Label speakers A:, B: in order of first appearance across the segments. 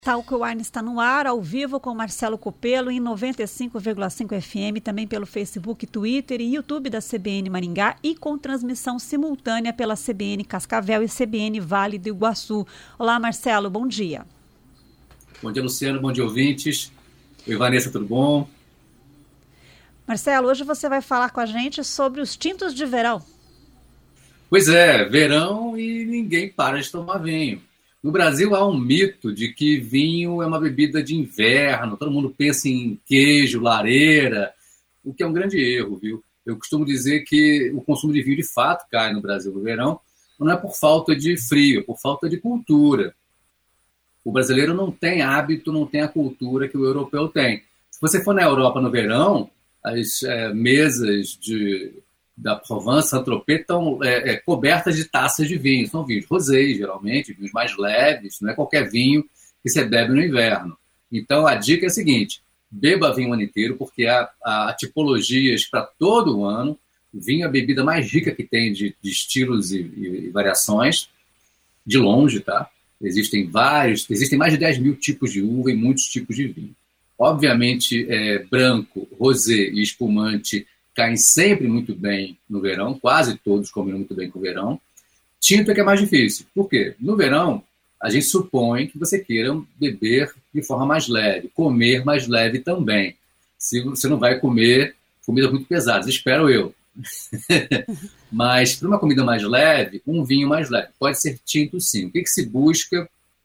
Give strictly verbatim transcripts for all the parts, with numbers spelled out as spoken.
A: Talco Wine está no ar, ao vivo com Marcelo Copelo em noventa e cinco vírgula cinco F M, também pelo Facebook, Twitter e YouTube da C B N Maringá e com transmissão simultânea pela C B N Cascavel e C B N Vale do Iguaçu. Olá, Marcelo, bom dia.
B: Bom dia, Luciano, bom dia, ouvintes. Oi, Vanessa, tudo bom?
A: Marcelo, hoje você vai falar com a gente sobre os tintos de verão.
B: Pois é, verão e ninguém para de tomar vinho. No Brasil há um mito de que vinho é uma bebida de inverno, todo mundo pensa em queijo, lareira, o que é um grande erro, viu? Eu costumo dizer que o consumo de vinho de fato cai no Brasil no verão, não é por falta de frio, é por falta de cultura. O brasileiro não tem hábito, não tem a cultura que o europeu tem. Se você for na Europa no verão, as é, mesas de... da Provence, Saint-Tropez, estão é, é, cobertas de taças de vinho. São vinhos rosés, geralmente, vinhos mais leves, não é qualquer vinho que você bebe no inverno. Então, a dica é a seguinte, beba vinho o ano inteiro, porque há, há tipologias para todo o ano. O vinho é a bebida mais rica que tem de, de estilos e, e, e variações, de longe, tá? Existem vários, existem mais de dez mil tipos de uva e muitos tipos de vinho. Obviamente, é, branco, rosé e espumante caem sempre muito bem no verão, quase todos combinam muito bem com o verão. Tinto é que é mais difícil. Por quê? No verão, a gente supõe que você queira beber de forma mais leve, comer mais leve também. Se você não vai comer comida muito pesada, espero eu. Mas para uma comida mais leve, um vinho mais leve. Pode ser tinto, sim. O que, que se busca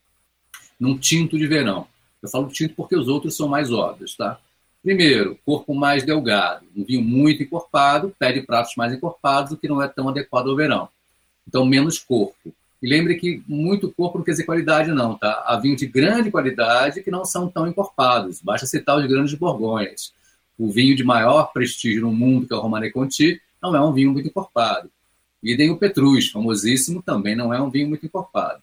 B: num tinto de verão? Eu falo tinto porque os outros são mais óbvios, tá? Primeiro, corpo mais delgado. Um vinho muito encorpado pede pratos mais encorpados, o que não é tão adequado ao verão. Então, menos corpo. E lembre que muito corpo não quer dizer qualidade, não, tá? Há vinhos de grande qualidade que não são tão encorpados. Basta citar os grandes Borgonhas. O vinho de maior prestígio no mundo, que é o Romanée Conti, não é um vinho muito encorpado. Idem o Petrus, famosíssimo, também não é um vinho muito encorpado.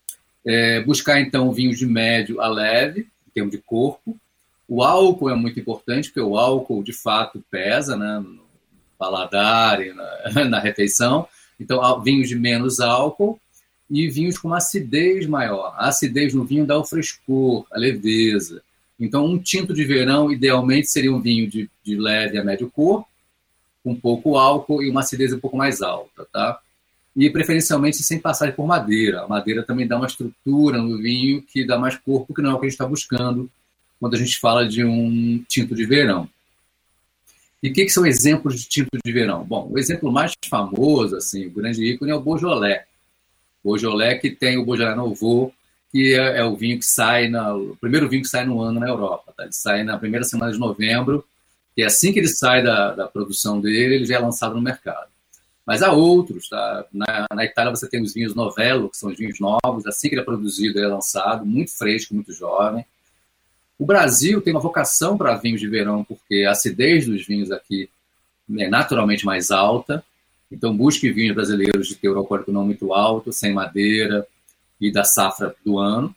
B: É, buscar, então, vinhos de médio a leve, em termos de corpo. O álcool é muito importante, porque o álcool, de fato, pesa, né, no paladar e na, na refeição. Então, vinhos de menos álcool e vinhos com uma acidez maior. A acidez no vinho dá o frescor, a leveza. Então, um tinto de verão, idealmente, seria um vinho de, de leve a médio corpo, com pouco álcool e uma acidez um pouco mais alta, tá? E, preferencialmente, sem passagem por madeira. A madeira também dá uma estrutura no vinho que dá mais corpo, que não é o que a gente está buscando quando a gente fala de um tinto de verão. E o que, que são exemplos de tinto de verão? Bom, o exemplo mais famoso, assim, o grande ícone é o Beaujolais. O Beaujolais que tem o Beaujolais Nouveau, que é, é o vinho que sai, na, o primeiro vinho que sai no ano na Europa. Tá? Ele sai na primeira semana de novembro, e assim que ele sai da, da produção dele, ele já é lançado no mercado. Mas há outros, tá? Na, na Itália você tem os vinhos Novello, que são os vinhos novos, assim que ele é produzido, ele é lançado, muito fresco, muito jovem. O Brasil tem uma vocação para vinhos de verão, porque a acidez dos vinhos aqui é naturalmente mais alta. Então, busque vinhos brasileiros de teor alcoólico não muito alto, sem madeira e da safra do ano.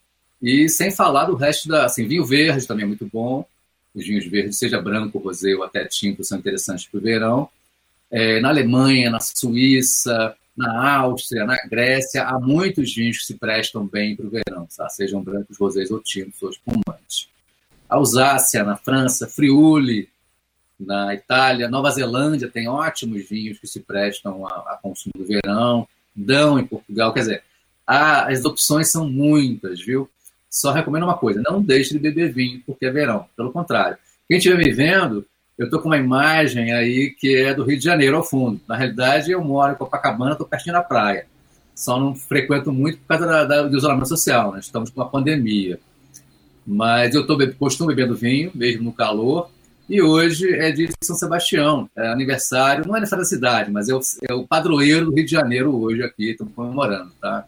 B: E sem falar do resto da... Assim, vinho verde também é muito bom. Os vinhos verdes, seja branco, rosé ou até tinto, são interessantes para o verão. É, na Alemanha, na Suíça, na Áustria, na Grécia, há muitos vinhos que se prestam bem para o verão, tá? Sejam brancos, rosés ou tintos ou espumantes. Alsácia, na França, Friuli, na Itália, Nova Zelândia tem ótimos vinhos que se prestam a, a consumo do verão, Dão em Portugal, quer dizer, há, as opções são muitas, viu? Só recomendo uma coisa, não deixe de beber vinho porque é verão, pelo contrário. Quem estiver me vendo, eu estou com uma imagem aí que é do Rio de Janeiro ao fundo. Na realidade, eu moro em Copacabana, estou pertinho da praia. Só não frequento muito por causa da, da, do isolamento social, né? Estamos com uma pandemia. Mas eu tô, costumo bebendo vinho, mesmo no calor. E hoje é de São Sebastião, é aniversário, não é aniversário da cidade, mas é o, é o padroeiro do Rio de Janeiro hoje aqui, estamos comemorando, tá?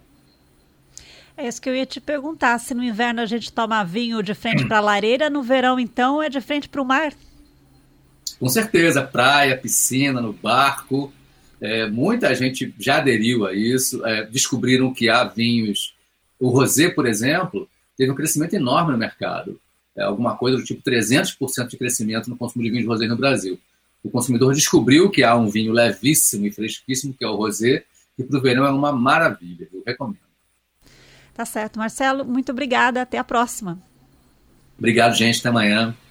A: É isso que eu ia te perguntar, se no inverno a gente toma vinho de frente para a lareira, no verão, então, é de frente para o mar?
B: Com certeza, praia, piscina, no barco, é, muita gente já aderiu a isso, é, descobriram que há vinhos, o rosé, por exemplo, teve um crescimento enorme no mercado, é, alguma coisa do tipo trezentos por cento de crescimento no consumo de vinhos de rosé no Brasil. O consumidor descobriu que há um vinho levíssimo e fresquíssimo, que é o rosé, que para o verão é uma maravilha, eu recomendo.
A: Tá certo. Marcelo, muito obrigada. Até a próxima.
B: Obrigado, gente. Até amanhã.